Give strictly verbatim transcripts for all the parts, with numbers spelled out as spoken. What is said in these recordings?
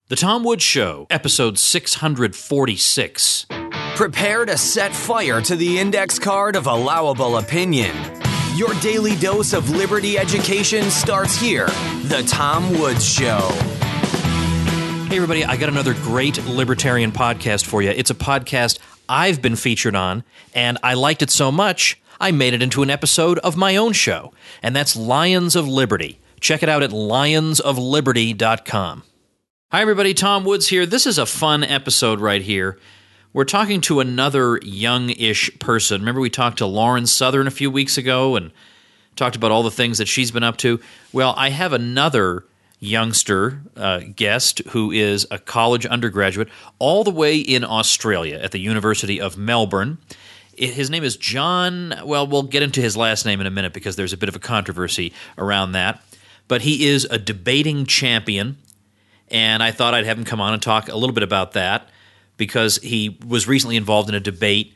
The Tom Woods Show, episode six forty-six. Prepare to set fire to the index card of allowable opinion. Your daily dose of liberty education starts here. The Tom Woods Show. Hey, everybody, I got another great libertarian podcast for you. It's a podcast I've been featured on, and I liked it so much, I made it into an episode of my own show, and that's Lions of Liberty. Check it out at lions of liberty dot com. Hi, everybody. Tom Woods here. This is a fun episode right here. We're talking to another young-ish person. Remember we talked to Lauren Southern a few weeks ago and talked about all the things that she's been up to? Well, I have another youngster uh, guest who is a college undergraduate all the way in Australia at the University of Melbourne. His name is John. Well, we'll get into his last name in a minute because there's a bit of a controversy around that. But he is a debating champion. And I thought I'd have him come on and talk a little bit about that because he was recently involved in a debate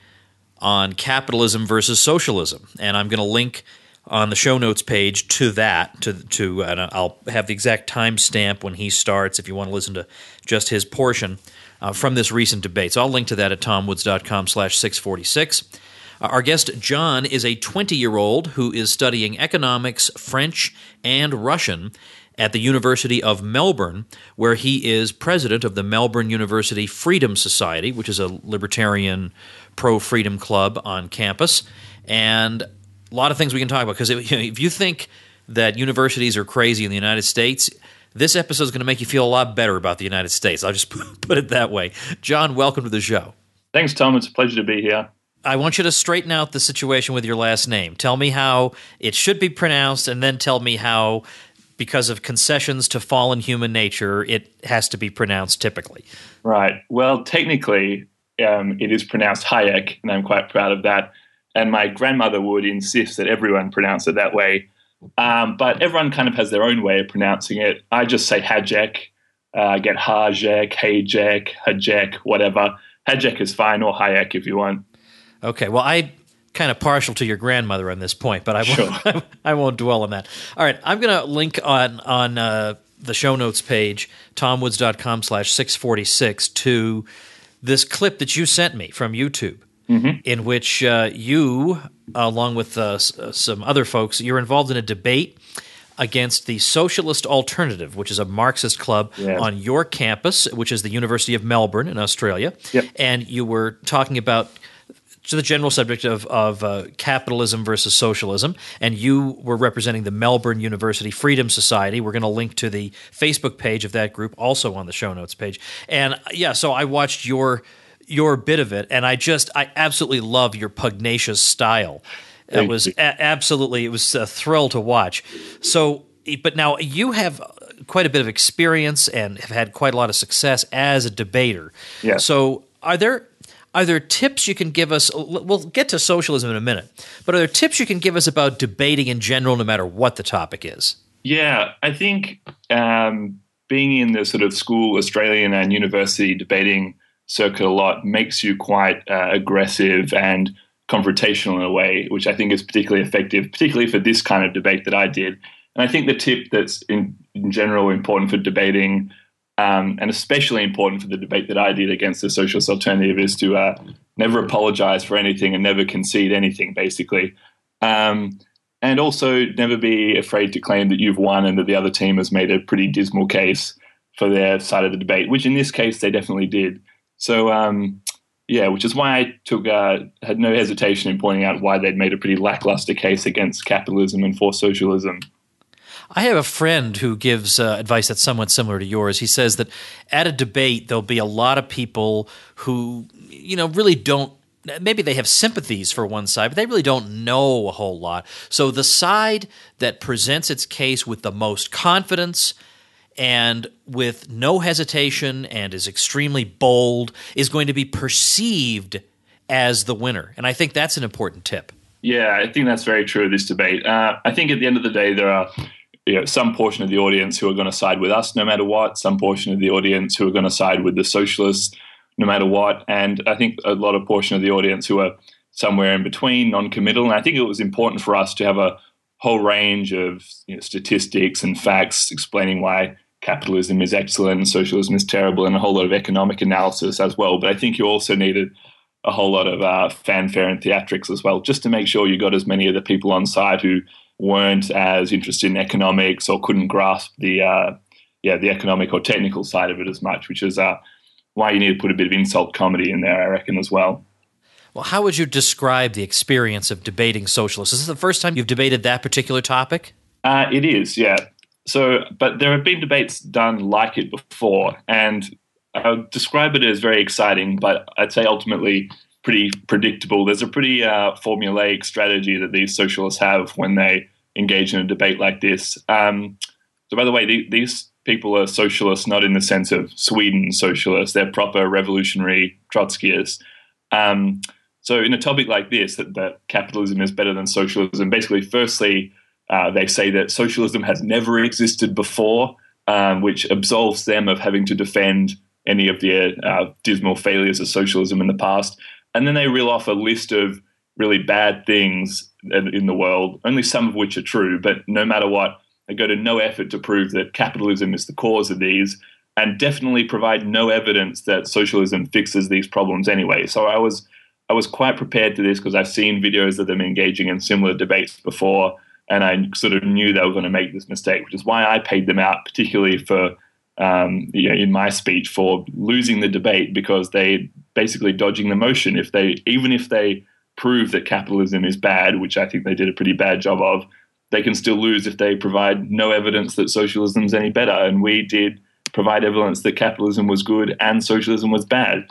on capitalism versus socialism. And I'm going to link on the show notes page to that. To to and I'll have the exact timestamp when he starts if you want to listen to just his portion uh, from this recent debate. So I'll link to that at tomwoods.com slash 646. Uh, our guest, John, is a twenty-year-old who is studying economics, French, and Russian at the University of Melbourne, where he is president of the Melbourne University Freedom Society, which is a libertarian pro-freedom club on campus. And a lot of things we can talk about, because if, you know, if you think that universities are crazy in the United States, this episode is going to make you feel a lot better about the United States. I'll just put it that way. John, welcome to the show. Thanks, Tom. It's a pleasure to be here. I want you to straighten out the situation with your last name. Tell me how it should be pronounced, and then tell me how, because of concessions to fallen human nature, it has to be pronounced typically. Right. Well, technically, um, it is pronounced Hayek, and I'm quite proud of that. And my grandmother would insist that everyone pronounce it that way. Um, but everyone kind of has their own way of pronouncing it. I just say Hajek. Uh, I get Hajek, Hajek, Hajek, whatever. Hajek is fine, or Hayek if you want. Okay. Well, I... kind of partial to your grandmother on this point, but I won't, sure. I won't dwell on that. All right, I'm going to link on on uh, the show notes page, tomwoods.com slash 646, to this clip that you sent me from YouTube, mm-hmm. in which uh, you, along with uh, s- some other folks, you're involved in a debate against the Socialist Alternative, which is a Marxist club yeah. on your campus, which is the University of Melbourne in Australia. Yep. And you were talking about to the general subject of, of uh, capitalism versus socialism, and you were representing the Melbourne University Freedom Society. We're going to link to the Facebook page of that group, also on the show notes page. And yeah, so I watched your your bit of it, and I just I absolutely love your pugnacious style. It was a- absolutely it was a thrill to watch. So, but now you have quite a bit of experience and have had quite a lot of success as a debater. Yeah. So, are there Are there tips you can give us? We'll get to socialism in a minute, but are there tips you can give us about debating in general, no matter what the topic is? Yeah, I think um, being in the sort of school, Australian and university debating circuit a lot makes you quite uh, aggressive and confrontational in a way, which I think is particularly effective, particularly for this kind of debate that I did. And I think the tip that's in, in general important for debating, Um, and especially important for the debate that I did against the Socialist Alternative, is to uh, never apologize for anything and never concede anything, basically. Um, and also never be afraid to claim that you've won and that the other team has made a pretty dismal case for their side of the debate, which in this case they definitely did. So, um, yeah, which is why I took uh, had no hesitation in pointing out why they'd made a pretty lackluster case against capitalism and for socialism. I have a friend who gives uh, advice that's somewhat similar to yours. He says that at a debate, there'll be a lot of people who, you know, really don't – maybe they have sympathies for one side, but they really don't know a whole lot. So the side that presents its case with the most confidence and with no hesitation and is extremely bold is going to be perceived as the winner. And I think that's an important tip. Yeah, I think that's very true of this debate. Uh, I think at the end of the day, there are – You know, some portion of the audience who are going to side with us no matter what, some portion of the audience who are going to side with the socialists no matter what, and I think a lot of portion of the audience who are somewhere in between, non-committal. And I think it was important for us to have a whole range of you know, statistics and facts explaining why capitalism is excellent and socialism is terrible, and a whole lot of economic analysis as well. But I think you also needed a whole lot of uh, fanfare and theatrics as well, just to make sure you got as many of the people on side who weren't as interested in economics or couldn't grasp the uh, yeah the economic or technical side of it as much, which is uh, why you need to put a bit of insult comedy in there, I reckon, as well. Well, how would you describe the experience of debating socialists? Is this the first time you've debated that particular topic? Uh, it is, yeah. So, but there have been debates done like it before, and I would describe it as very exciting, but I'd say ultimately pretty predictable. There's a pretty uh, formulaic strategy that these socialists have when they engage in a debate like this. Um, so, by the way, the, these people are socialists not in the sense of Sweden socialists. They're proper revolutionary Trotskyists. Um, so in a topic like this, that, that capitalism is better than socialism, basically, firstly, uh, they say that socialism has never existed before, um, which absolves them of having to defend any of the uh, dismal failures of socialism in the past. And then they reel off a list of really bad things in the world, only some of which are true, but no matter what, they go to no effort to prove that capitalism is the cause of these, and definitely provide no evidence that socialism fixes these problems anyway. So I was I was quite prepared to this because I've seen videos of them engaging in similar debates before, and I sort of knew they were going to make this mistake, which is why I paid them out, particularly for um, you know, in my speech, for losing the debate, because they basically dodging the motion. If they even if they prove that capitalism is bad, which I think they did a pretty bad job of, they can still lose if they provide no evidence that socialism is any better. And we did provide evidence that capitalism was good and socialism was bad.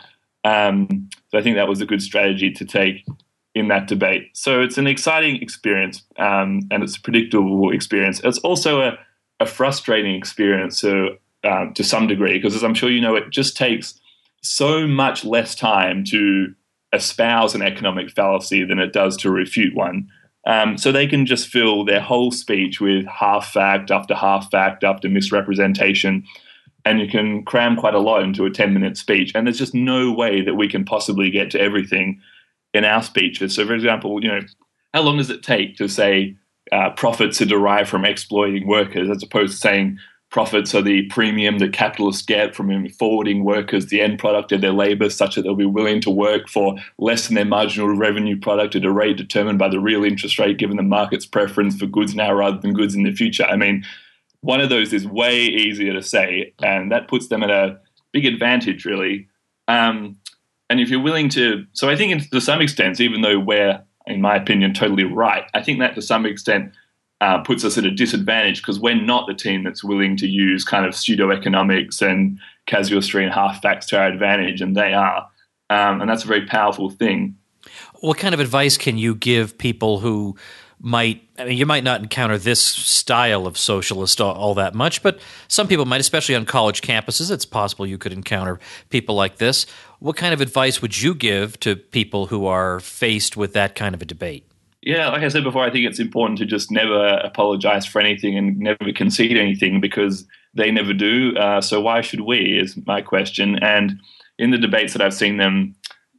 Um, so I think that was a good strategy to take in that debate. So it's an exciting experience, um, and it's a predictable experience. It's also a, a frustrating experience so, um, to some degree, because as I'm sure you know, it just takes so much less time to espouse an economic fallacy than it does to refute one. Um, so they can just fill their whole speech with half fact after half fact after misrepresentation, and you can cram quite a lot into a ten-minute speech. And there's just no way that we can possibly get to everything in our speeches. So, for example, you know, how long does it take to say uh, profits are derived from exploiting workers, as opposed to saying profits are the premium that capitalists get from forwarding workers the end product of their labor, such that they'll be willing to work for less than their marginal revenue product at a rate determined by the real interest rate, given the market's preference for goods now rather than goods in the future. I mean, one of those is way easier to say, and that puts them at a big advantage, really. Um, and if you're willing to, so I think to some extent, even though we're, in my opinion, totally right, I think that to some extent Uh, puts us at a disadvantage because we're not the team that's willing to use kind of pseudo-economics and casuistry and half facts to our advantage, and they are. Um, and that's a very powerful thing. What kind of advice can you give people who might – I mean, you might not encounter this style of socialist all, all that much, but some people might, especially on college campuses. It's possible you could encounter people like this. What kind of advice would you give to people who are faced with that kind of a debate? Yeah, like I said before, I think it's important to just never apologize for anything and never concede anything, because they never do. Uh, so why should we, is my question. And in the debates that I've seen them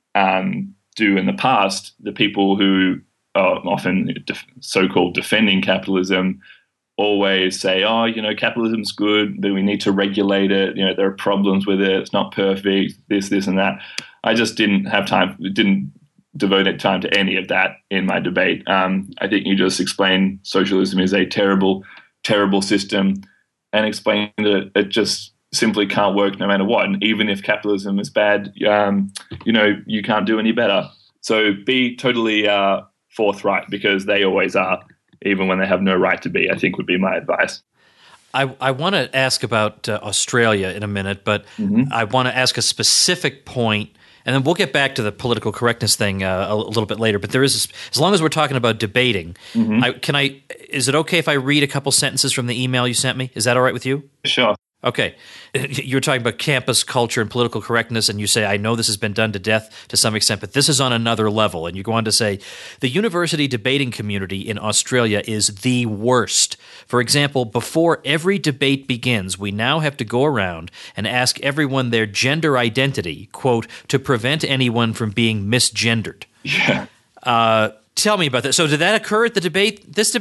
um, do in the past, the people who are often def- so-called defending capitalism always say, oh, you know, capitalism's good, but we need to regulate it. You know, there are problems with it. It's not perfect, this, this, and that. I just didn't have time, didn't devoted time to any of that in my debate. Um, I think you just explain socialism is a terrible, terrible system, and explain that it just simply can't work no matter what. And even if capitalism is bad, um, you know, you can't do any better. So be totally uh, forthright, because they always are, even when they have no right to be, I think would be my advice. I, I want to ask about uh, Australia in a minute, but mm-hmm. I want to ask a specific point. And then we'll get back to the political correctness thing uh, a little bit later. But there is, as long as we're talking about debating, mm-hmm. I, can I? Is it okay if I read a couple sentences from the email you sent me? Is that all right with you? Sure. Okay. You're talking about campus culture and political correctness, and you say, I know this has been done to death to some extent, but this is on another level. And you go on to say, the university debating community in Australia is the worst. For example, before every debate begins, we now have to go around and ask everyone their gender identity, quote, to prevent anyone from being misgendered. Yeah. Uh, tell me about that. So did that occur at the debate, this debate?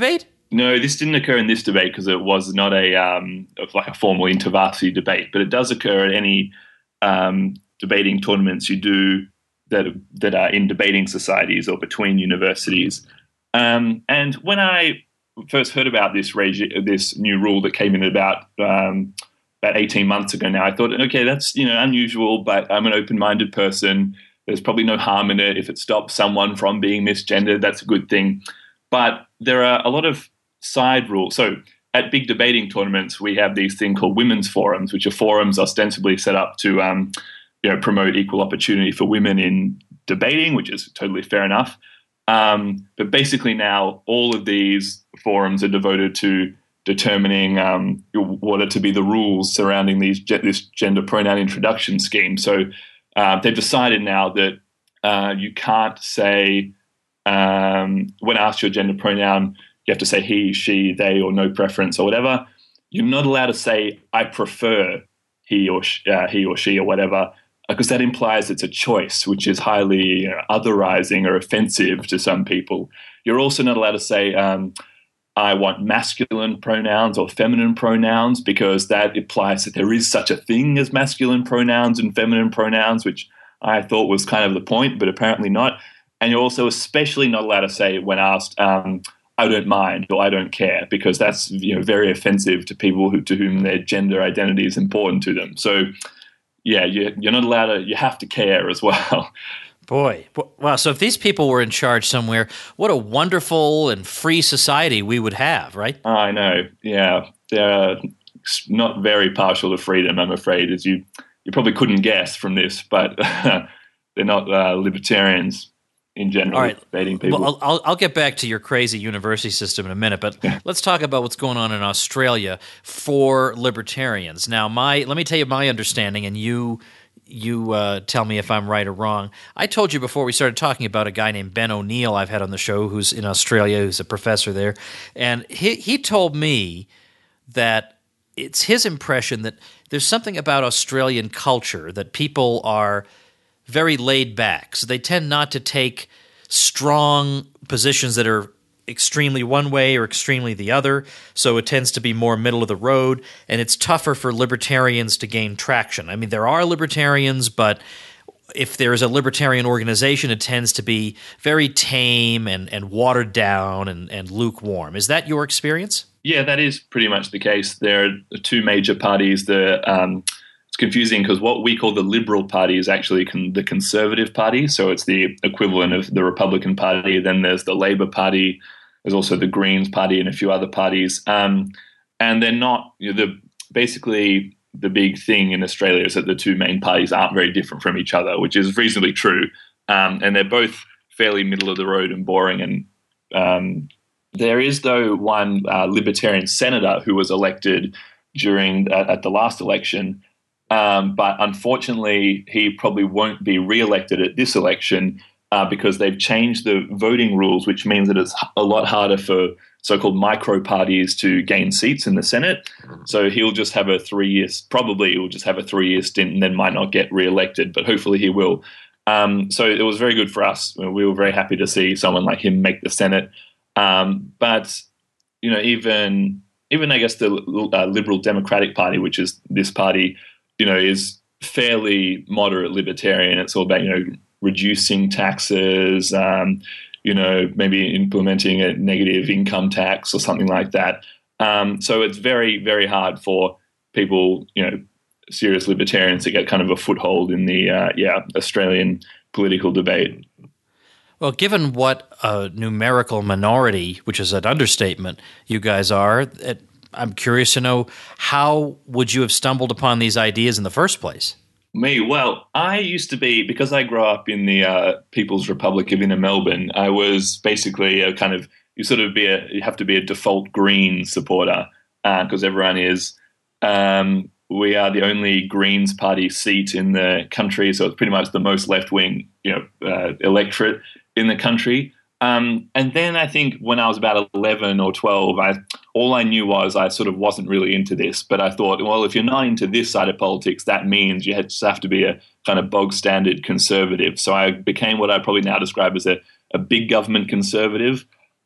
No, this didn't occur in this debate because it was not a um, like a formal intervarsity debate, but it does occur at any um, debating tournaments you do that that are in debating societies or between universities. Um, and when I first heard about this regi- this new rule that came in about um, about eighteen months ago now, I thought, okay, that's you know unusual, but I'm an open-minded person. There's probably no harm in it. If it stops someone from being misgendered, that's a good thing. But there are a lot of side rules. So at big debating tournaments, we have these things called women's forums, which are forums ostensibly set up to um, you know, promote equal opportunity for women in debating, which is totally fair enough. Um, but basically now all of these forums are devoted to determining um, what are to be the rules surrounding these this gender pronoun introduction scheme. So uh, they've decided now that uh, you can't say, um, when asked your gender pronoun, you have to say he, she, they, or no preference or whatever. You're not allowed to say, I prefer he or sh- uh, he or she or whatever, because that implies it's a choice, which is highly you know, otherizing or offensive to some people. You're also not allowed to say, um, I want masculine pronouns or feminine pronouns, because that implies that there is such a thing as masculine pronouns and feminine pronouns, which I thought was kind of the point, but apparently not. And you're also especially not allowed to say when asked, um, I don't mind or I don't care, because that's you know very offensive to people who, to whom their gender identity is important to them. So, yeah, you, you're not allowed to, you have to care as well. Boy, wow. So if these people were in charge somewhere, what a wonderful and free society we would have, right? I know, yeah. They're not very partial to freedom, I'm afraid, as you, you probably couldn't guess from this, but they're not uh, libertarians in general. All right. Debating people. Well, I'll, I'll get back to your crazy university system in a minute, but let's talk about what's going on in Australia for libertarians. Now, my let me tell you my understanding, and you you uh, tell me if I'm right or wrong. I told you before we started talking about a guy named Ben O'Neill I've had on the show who's in Australia, who's a professor there, and he he told me that it's his impression that there's something about Australian culture that people are very laid back. So they tend not to take strong positions that are extremely one way or extremely the other. So it tends to be more middle of the road, and it's tougher for libertarians to gain traction. I mean, there are libertarians, but if there's a libertarian organization, it tends to be very tame and, and watered down and, and lukewarm. Is that your experience? Yeah, that is pretty much the case. There are two major parties. The um, It's confusing because what we call the Liberal Party is actually con- the Conservative Party. So it's the equivalent of the Republican Party. Then there's the Labor Party. There's also the Greens Party and a few other parties. Um, and they're not, you know, the basically the big thing in Australia is that the two main parties aren't very different from each other, which is reasonably true. Um, and they're both fairly middle of the road and boring. And um, there is, though, one uh, Libertarian senator who was elected during uh, at the last election. Um, but unfortunately, he probably won't be re-elected at this election uh, because they've changed the voting rules, which means that it's a lot harder for so-called micro parties to gain seats in the Senate. So he'll just have a three-year, probably he'll just have a three-year stint and then might not get re-elected, but hopefully he will. Um, so it was very good for us. We were very happy to see someone like him make the Senate. Um, but, you know, even, even I guess the uh, Liberal Democratic Party, which is this party, you know, is fairly moderate libertarian. It's all about, you know, reducing taxes, um, you know, maybe implementing a negative income tax or something like that. Um, so it's very, very hard for people, you know, serious libertarians to get kind of a foothold in the, uh, yeah, Australian political debate. Well, given what a numerical minority, which is an understatement, you guys are, it, I'm curious to know, how would you have stumbled upon these ideas in the first place? Me? Well, I used to be, because I grew up in the uh, People's Republic of Inner Melbourne, I was basically a kind of, you sort of be a, you have to be a default Green supporter because uh, everyone is. Um, we are the only Greens party seat in the country, so it's pretty much the most left-wing, you know, uh, electorate in the country. Um, and then I think when I was about eleven or twelve, I, all I knew was I sort of wasn't really into this. But I thought, well, if you're not into this side of politics, that means you just have to be a kind of bog standard conservative. So I became what I probably now describe as a, a big government conservative.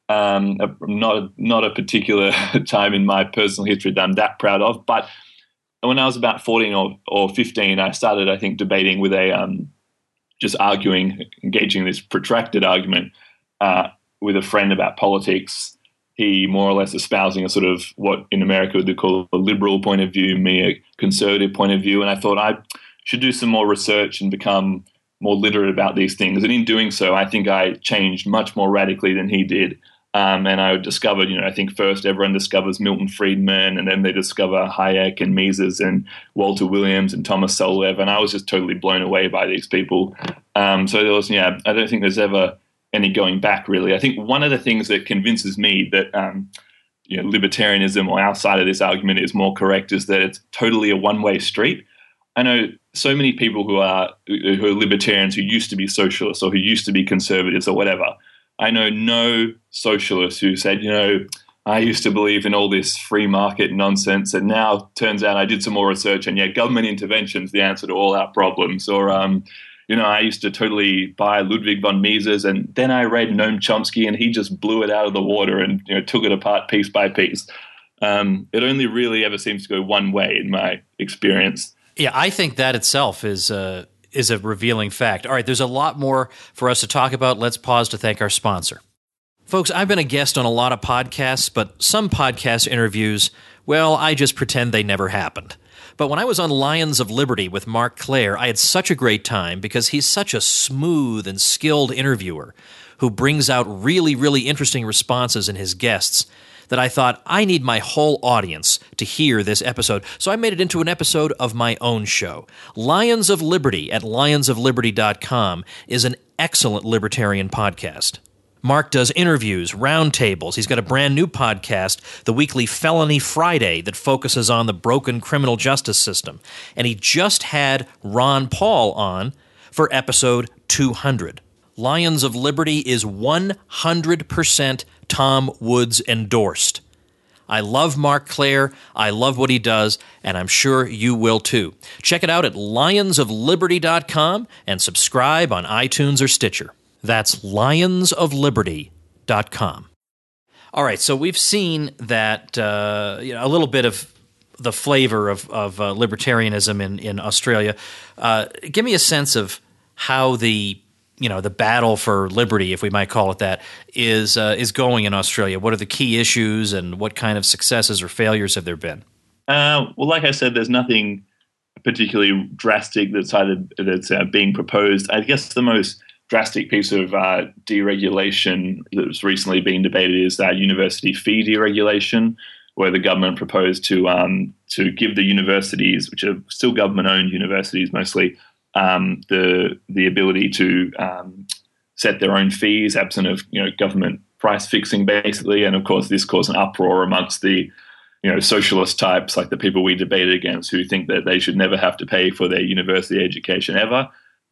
Um, not not a particular time in my personal history that I'm that proud of. But when I was about fourteen or, or fifteen, I started, I think, debating with a um, just arguing, engaging in this protracted argument uh, with a friend about politics. He more or less espousing a sort of what in America would be called a liberal point of view, me a conservative point of view. And I thought I should do some more research and become more literate about these things. And in doing so, I think I changed much more radically than he did. Um, and I discovered, you know, I think first everyone discovers Milton Friedman, and then they discover Hayek and Mises and Walter Williams and Thomas Soloveitch. And I was just totally blown away by these people. Um, so there was, yeah, I don't think there's ever any going back, really. I think one of the things that convinces me that, um, you know, libertarianism or our side of this argument is more correct is that it's totally a one-way street. I know so many people who are who are libertarians who used to be socialists or who used to be conservatives or whatever. I know no socialist who said, you know, I used to believe in all this free market nonsense, and now turns out I did some more research, and yeah, government intervention's the answer to all our problems. Or, um, you know, I used to totally buy Ludwig von Mises, and then I read Noam Chomsky, and he just blew it out of the water and, you know, took it apart piece by piece. Um, it only really ever seems to go one way in my experience. Yeah, I think that itself is uh, is a revealing fact. All right, there's a lot more for us to talk about. Let's pause to thank our sponsor. Folks, I've been a guest on a lot of podcasts, but some podcast interviews, well, I just pretend they never happened. But when I was on Lions of Liberty with Marc Clair, I had such a great time because he's such a smooth and skilled interviewer who brings out really, really interesting responses in his guests that I thought, I need my whole audience to hear this episode. So I made it into an episode of my own show. Lions of Liberty at lions of liberty dot com is an excellent libertarian podcast. Mark does interviews, roundtables. He's got a brand new podcast, the weekly Felony Friday, that focuses on the broken criminal justice system. And he just had Ron Paul on for episode two hundred. Lions of Liberty is one hundred percent Tom Woods endorsed. I love Marc Clair, I love what he does, and I'm sure you will too. Check it out at lions of liberty dot com and subscribe on iTunes or Stitcher. That's lions of liberty dot com. All right, so we've seen that uh, you know, a little bit of the flavor of, of uh, libertarianism in, in Australia. Uh, give me a sense of how the you know the battle for liberty, if we might call it that, is uh, is going in Australia. What are the key issues, and what kind of successes or failures have there been? Uh, well, like I said, there's nothing particularly drastic that's either that's uh, being proposed. I guess the most drastic piece of uh, deregulation that's recently been debated is that university fee deregulation, where the government proposed to um, to give the universities, which are still government-owned universities mostly, um, the the ability to um, set their own fees, absent of you know government price fixing, basically. And of course, this caused an uproar amongst the you know socialist types, like the people we debated against, who think that they should never have to pay for their university education ever.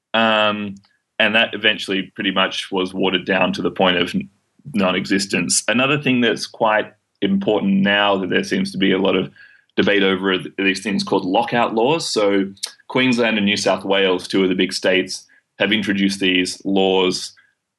Um, And that eventually pretty much was watered down to the point of non-existence. Another thing that's quite important now that there seems to be a lot of debate over are these things called lockout laws. So Queensland and New South Wales, two of the big states, have introduced these laws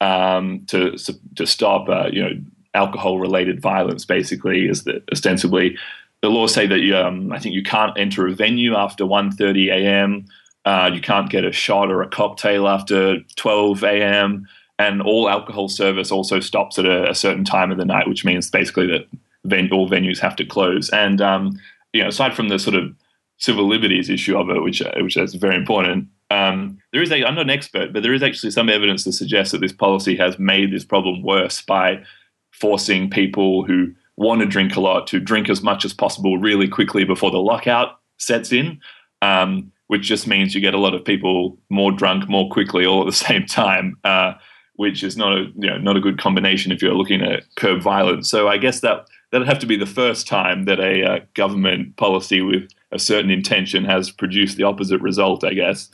um, to to stop uh, you know alcohol-related violence. Basically, is that ostensibly the laws say that um, I think you can't enter a venue after one thirty a.m. Uh, you can't get a shot or a cocktail after twelve a.m. And all alcohol service also stops at a, a certain time of the night, which means basically that ven- all venues have to close. And um, you know, aside from the sort of civil liberties issue of it, which which is very important, um, there is a, I'm not an expert, but there is actually some evidence to suggest that this policy has made this problem worse by forcing people who want to drink a lot to drink as much as possible really quickly before the lockout sets in. Um, which just means you get a lot of people more drunk more quickly all at the same time, uh, which is not a you know not a good combination if you're looking at curb violence. So I guess that that'd have to be the first time that a uh, government policy with a certain intention has produced the opposite result, I guess.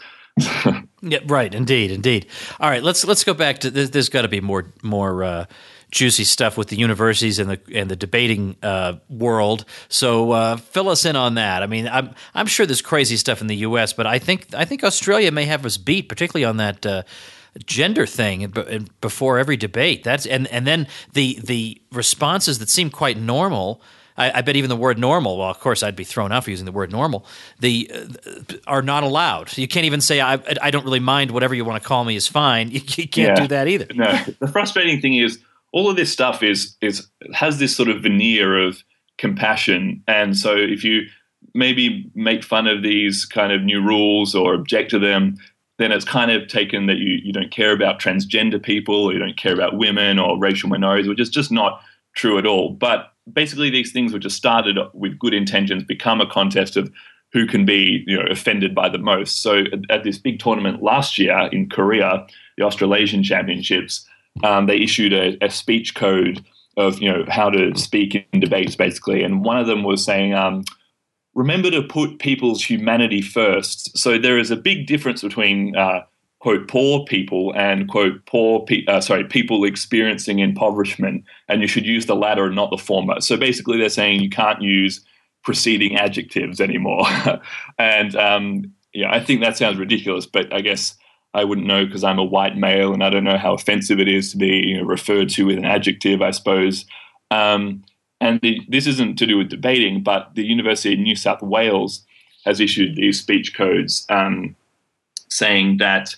Yeah, right. Indeed, indeed. All right, let's let's go back to there's, there's got to be more more uh, juicy stuff with the universities and the and the debating uh, world. So uh, fill us in on that. I mean, I'm I'm sure there's crazy stuff in the U S, but I think I think Australia may have us beat, particularly on that uh, gender thing b- before every debate. That's and and then the the responses that seem quite normal. I, I bet even the word normal, well, of course, I'd be thrown out for using the word normal, the uh, are not allowed. You can't even say, I, I don't really mind, whatever you want to call me is fine. You, you can't yeah. do that either. No, the frustrating thing is all of this stuff is is has this sort of veneer of compassion. And so if you maybe make fun of these kind of new rules or object to them, then it's kind of taken that you, you don't care about transgender people, or you don't care about women or racial minorities, which is just not true at all. But basically these things which are started with good intentions become a contest of who can be, you know, offended by the most. So at, at this big tournament last year in Korea, the Australasian Championships, um, they issued a, a speech code of, you know, how to speak in debates, basically. And one of them was saying, um, remember to put people's humanity first. So there is a big difference between uh, quote, poor people and, quote, poor, pe- uh, sorry, people experiencing impoverishment, and you should use the latter and not the former. So basically they're saying you can't use preceding adjectives anymore. and, um, yeah, I think that sounds ridiculous, but I guess I wouldn't know because I'm a white male and I don't know how offensive it is to be, you know, referred to with an adjective, I suppose. Um, and the, this isn't to do with debating, but the University of New South Wales has issued these speech codes um, saying that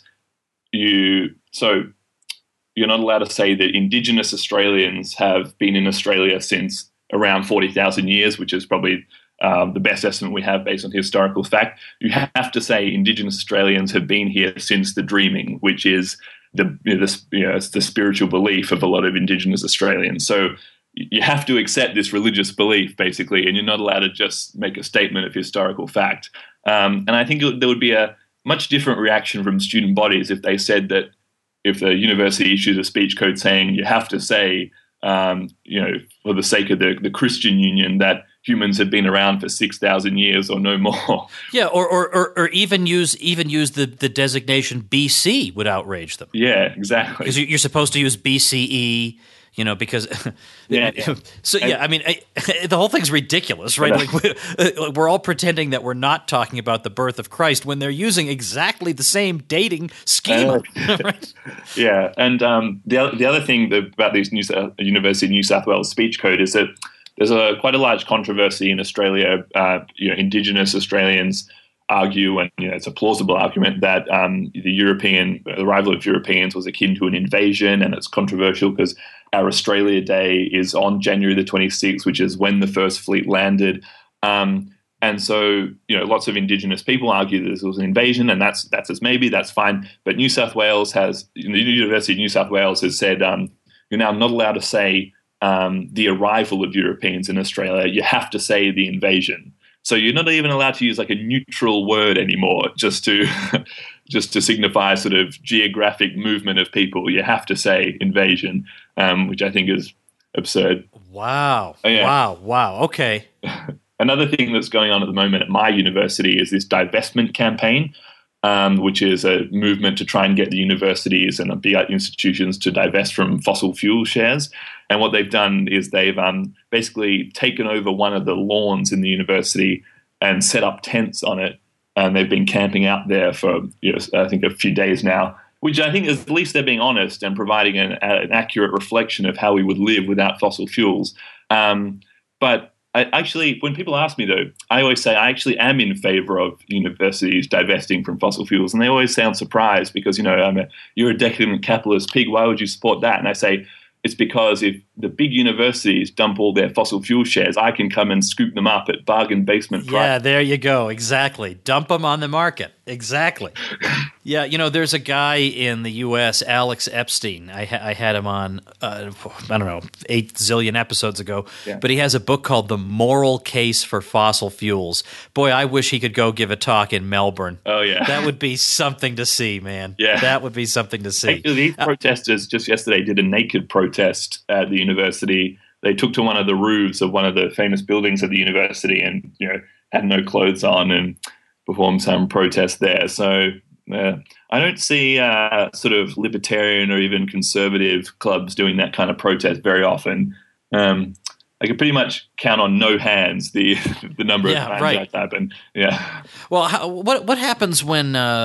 You so you're not allowed to say that Indigenous Australians have been in Australia since around forty thousand years, which is probably um, the best estimate we have based on historical fact. You have to say Indigenous Australians have been here since the Dreaming, which is the you know, the, you know, it's the spiritual belief of a lot of Indigenous Australians. So you have to accept this religious belief, basically, and you're not allowed to just make a statement of historical fact. Um, and I think there would be a much different reaction from student bodies if they said that if the university issues a speech code saying you have to say, um, you know, for the sake of the, the Christian Union, that humans have been around for six thousand years or no more. Yeah, or or, or, or even use even use the, the designation B C would outrage them. Yeah, exactly. Because you're supposed to use B C E. You know, because yeah, yeah. so yeah, I mean, I, the whole thing's ridiculous, right? Like we're, we're all pretending that we're not talking about the birth of Christ when they're using exactly the same dating schema. Uh, right? Yeah, and um, the other, the other thing that, about these New South, University of New South Wales speech code is that there's a quite a large controversy in Australia. Uh, you know, Indigenous Australians argue, and you know, it's a plausible argument that um, the European the arrival of Europeans was akin to an invasion, and it's controversial because our Australia Day is on January the twenty-sixth, which is when the first fleet landed. Um, and so, you know, lots of Indigenous people argue that this was an invasion, and that's that's as maybe, that's fine. But New South Wales has, the University of New South Wales has said um, you're now not allowed to say um, the arrival of Europeans in Australia. You have to say the invasion. So you're not even allowed to use like a neutral word anymore just to just to signify sort of geographic movement of people. You have to say invasion, um, which I think is absurd. Wow. Oh, yeah. Wow. Wow. Okay. Another thing that's going on at the moment at my university is this divestment campaign, um, which is a movement to try and get the universities and big institutions to divest from fossil fuel shares. And what they've done is they've um, basically taken over one of the lawns in the university and set up tents on it. And they've been camping out there for, you know, I think, a few days now, which I think is at least they're being honest and providing an, an accurate reflection of how we would live without fossil fuels. Um, but I actually, when people ask me, though, I always say I actually am in favor of universities divesting from fossil fuels. And they always sound surprised because, you know, I'm a, you're a decadent capitalist pig. Why would you support that? And I say, it's because if the big universities dump all their fossil fuel shares, I can come and scoop them up at bargain basement price. Yeah, there you go. Exactly. Dump them on the market. Exactly. Yeah, you know, there's a guy in the U S, Alex Epstein. I, ha- I had him on, uh, I don't know, eight zillion episodes ago. Yeah. But he has a book called The Moral Case for Fossil Fuels. Boy, I wish he could go give a talk in Melbourne. Oh, yeah. That would be something to see, man. Yeah. That would be something to see. Actually, these protesters just yesterday did a naked protest at the university. They took to one of the roofs of one of the famous buildings at the university and, you know, had no clothes on and performed some protest there. So uh, I don't see uh, sort of libertarian or even conservative clubs doing that kind of protest very often. Um, I could pretty much count on no hands the the number yeah, of times right. that's happened. Yeah. Well, how, what what happens when uh,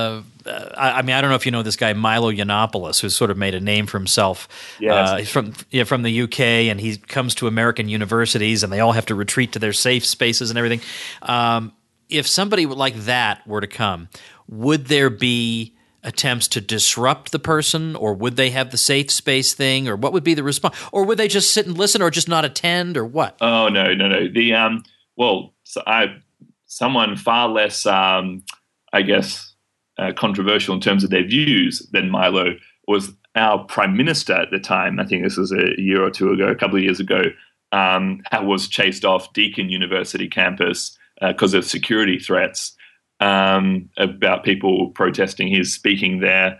uh, I, I mean, I don't know if you know this guy Milo Yiannopoulos, who's sort of made a name for himself. Yes. Uh, he's from yeah, from the U K, and he comes to American universities, and they all have to retreat to their safe spaces and everything. Um, if somebody like that were to come, would there be attempts to disrupt the person, or would they have the safe space thing, or what would be the response, or would they just sit and listen, or just not attend, or what? Oh no, no, no. The um, well, so I someone far less, um, I guess, uh, controversial in terms of their views than Milo was our prime minister at the time. I think this was a year or two ago, a couple of years ago. Um, was chased off Deakin University campus because uh, of security threats um, about people protesting his speaking there.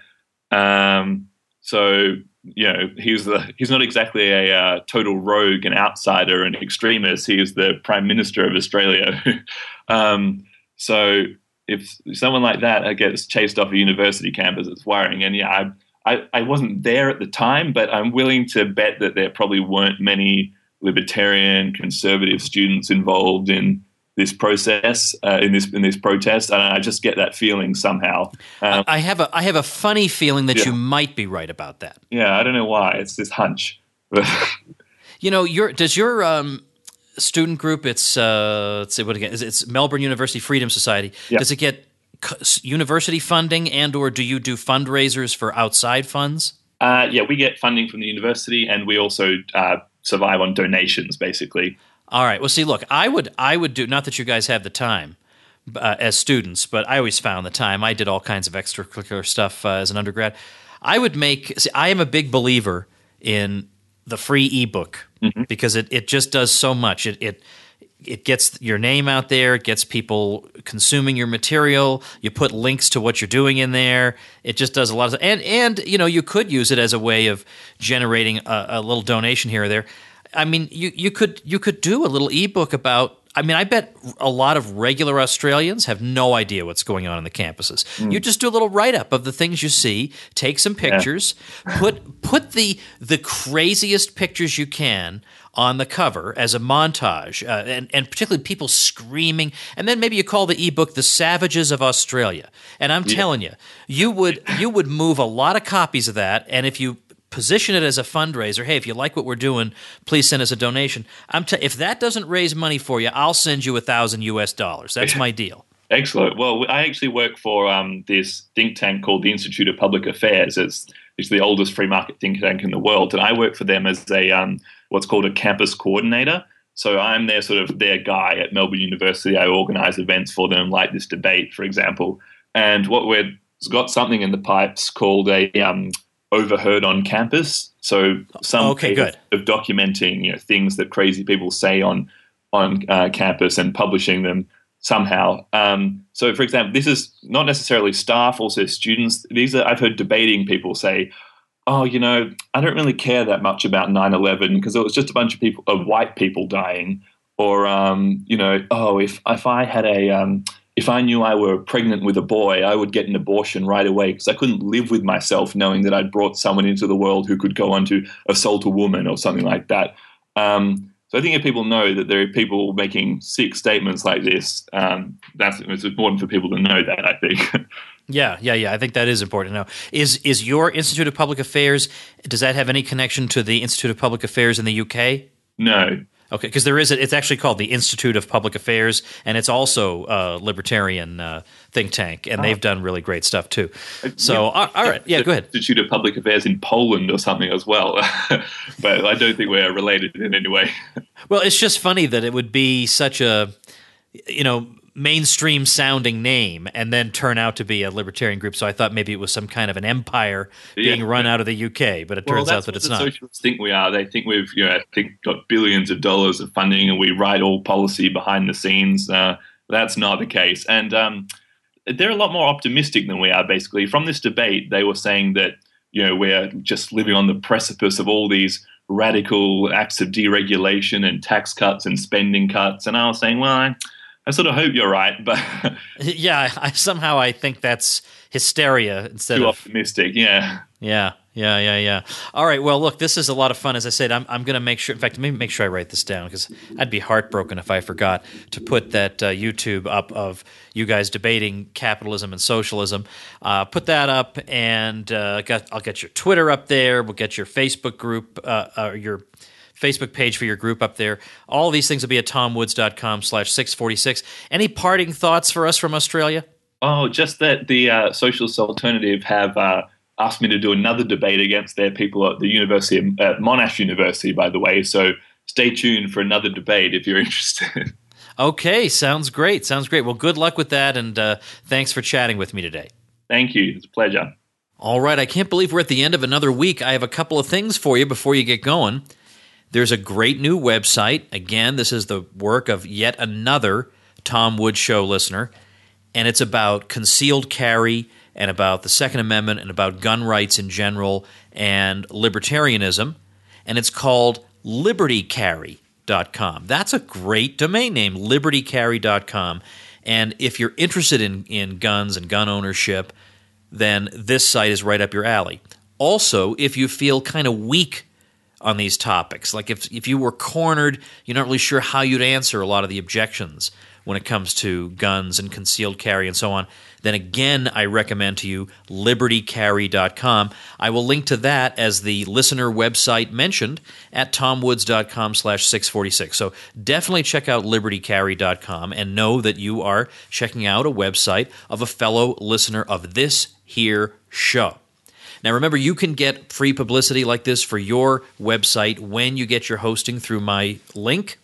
Um, so. You know, he's the he's not exactly a uh, total rogue, an outsider, an extremist. He is the Prime Minister of Australia. um, so if someone like that gets chased off a university campus, it's worrying. And yeah, I, I I wasn't there at the time, but I'm willing to bet that there probably weren't many libertarian, conservative students involved in this process, uh, in this in this protest, and I just get that feeling somehow. Um, I have a I have a funny feeling that yeah. you might be right about that. Yeah, I don't know why. It's this hunch. You know, your does your um, student group? It's uh, let's see what again? It's Melbourne University Freedom Society. Yep. Does it get university funding, and or do you do fundraisers for outside funds? Uh, yeah, we get funding from the university, and we also uh, survive on donations, basically. All right. Well, see, look, I would, I would do. Not that you guys have the time uh, as students, but I always found the time. I did all kinds of extracurricular stuff uh, as an undergrad. I would make. See, I am a big believer in the free ebook mm-hmm. because it, it just does so much. It it it gets your name out there. It gets people consuming your material. You put links to what you're doing in there. It just does a lot of. And and you know, you could use it as a way of generating a, a little donation here or there. I mean, you, you could you could do a little ebook about. I mean, I bet a lot of regular Australians have no idea what's going on in the campuses. Mm. You just do a little write up of the things you see, take some pictures, yeah. put put the the craziest pictures you can on the cover as a montage, uh, and and particularly people screaming, and then maybe you call the ebook "The Savages of Australia." And I'm yeah. telling you, you would you would move a lot of copies of that, and if you position it as a fundraiser. Hey, if you like what we're doing, please send us a donation. I'm t- if that doesn't raise money for you, I'll send you a thousand U S dollars. That's my deal. Excellent. Well, I actually work for um, this think tank called the Institute of Public Affairs. It's, it's the oldest free market think tank in the world, and I work for them as a um, what's called a campus coordinator. So I'm their sort of their guy at Melbourne University. I organise events for them, like this debate, for example. And what we've got something in the pipes called a um, Overheard on Campus. So some okay, way good. of documenting, you know, things that crazy people say on on uh, campus and publishing them somehow. Um, so, for example, this is not necessarily staff, also students. These are I've heard debating people say, "Oh, you know, I don't really care that much about nine eleven because it was just a bunch of people, of white people dying." Or, um, you know, oh, if if I had a um, if I knew I were pregnant with a boy, I would get an abortion right away because I couldn't live with myself knowing that I'd brought someone into the world who could go on to assault a woman or something like that. Um, so I think if people know that there are people making sick statements like this, um, that's it's important for people to know that, I think. Yeah, yeah, yeah. I think that is important to know. Is is your Institute of Public Affairs, does that have any connection to the Institute of Public Affairs in the U K? No. Okay, because there is a, it's actually called the Institute of Public Affairs, and it's also a libertarian uh, think tank, and oh. they've done really great stuff too. So, yeah, all, all right, yeah, go ahead. Institute of Public Affairs in Poland or something as well, but I don't think we're related in any way. Well, it's just funny that it would be such a, you know, mainstream sounding name and then turn out to be a libertarian group. So I thought maybe it was some kind of an empire yeah. being run out of the U K, but it well, turns out that it's not. not. Socialists think we are. They think we've, you know, I think got billions of dollars of funding and we write all policy behind the scenes. Uh, that's not the case. And um, they're a lot more optimistic than we are, basically. From this debate, they were saying that, you know, we're just living on the precipice of all these radical acts of deregulation and tax cuts and spending cuts. And I was saying, well, I, I sort of hope you're right, but yeah, I, somehow I think that's hysteria instead too of optimistic. Yeah, yeah, Yeah, yeah, yeah. All right. Well, look, this is a lot of fun. As I said, I'm, I'm going to make sure. In fact, maybe make sure I write this down because I'd be heartbroken if I forgot to put that uh, YouTube up of you guys debating capitalism and socialism. Uh, put that up, and uh, got, I'll get your Twitter up there. We'll get your Facebook group, uh, uh, your Facebook page for your group up there. All these things will be at tomwoods.com slash 646. Any parting thoughts for us from Australia? Oh, just that the uh, Socialist Alternative have uh, asked me to do another debate against their people at the University, of, uh, Monash University, by the way. So stay tuned for another debate if you're interested. Okay, sounds great. Sounds great. Well, good luck with that, and uh, thanks for chatting with me today. Thank you. It's a pleasure. All right, I can't believe we're at the end of another week. I have a couple of things for you before you get going. There's a great new website. Again, this is the work of yet another Tom Woods Show listener, and it's about concealed carry and about the Second Amendment and about gun rights in general and libertarianism, and it's called liberty carry dot com. That's a great domain name, liberty carry dot com. And if you're interested in, in guns and gun ownership, then this site is right up your alley. Also, if you feel kind of weak on these topics, like if if you were cornered, you're not really sure how you'd answer a lot of the objections when it comes to guns and concealed carry and so on, then again, I recommend to you liberty carry dot com. I will link to that as the listener website mentioned at tomwoods.com slash 646. So definitely check out liberty carry dot com and know that you are checking out a website of a fellow listener of this here show. Now, remember, you can get free publicity like this for your website when you get your hosting through my link,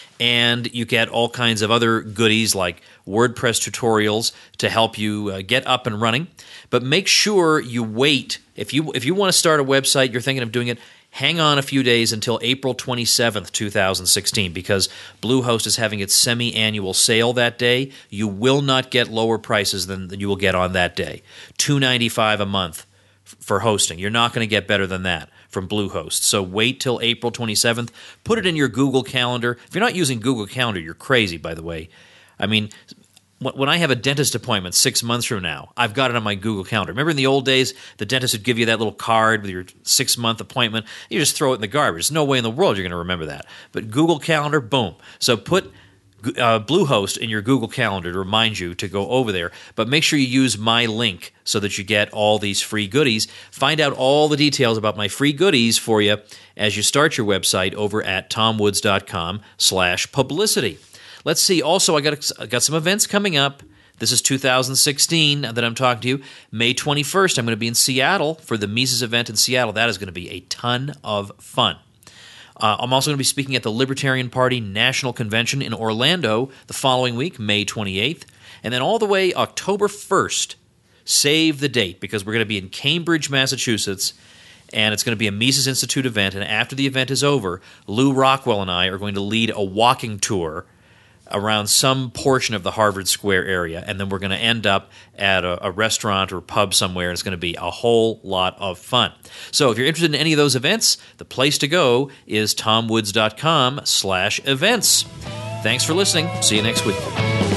and you get all kinds of other goodies like WordPress tutorials to help you uh, get up and running. But make sure you wait. If you if you want to start a website, you're thinking of doing it, hang on a few days until April twenty-seventh, twenty sixteen, because Bluehost is having its semi-annual sale that day. You will not get lower prices than, than you will get on that day. two dollars and ninety-five cents a month for hosting. You're not going to get better than that from Bluehost. So wait till April twenty-seventh. Put it in your Google Calendar. If you're not using Google Calendar, you're crazy, by the way. I mean, when I have a dentist appointment six months from now, I've got it on my Google Calendar. Remember in the old days, the dentist would give you that little card with your six-month appointment. You just throw it in the garbage. There's no way in the world you're going to remember that. But Google Calendar, boom. So put Uh, Bluehost in your Google Calendar to remind you to go over there. But make sure you use my link so that you get all these free goodies. Find out all the details about my free goodies for you as you start your website over at tomwoods.com slash publicity. Let's see. Also, I got, I got some events coming up. This is two thousand sixteen that I'm talking to you. May twenty-first, I'm going to be in Seattle for the Mises event in Seattle. That is going to be a ton of fun. Uh, I'm also going to be speaking at the Libertarian Party National Convention in Orlando the following week, May twenty-eighth. And then all the way October first, save the date, because we're going to be in Cambridge, Massachusetts, and it's going to be a Mises Institute event. And after the event is over, Lou Rockwell and I are going to lead a walking tour around some portion of the Harvard Square area, and then we're going to end up at a, a restaurant or pub somewhere, and it's going to be a whole lot of fun. So if you're interested in any of those events, the place to go is tomwoods.com slash events. Thanks for listening. See you next week.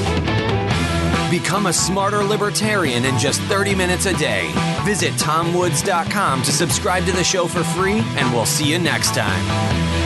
Become a smarter libertarian in just thirty minutes a day. Visit tom woods dot com to subscribe to the show for free, and we'll see you next time.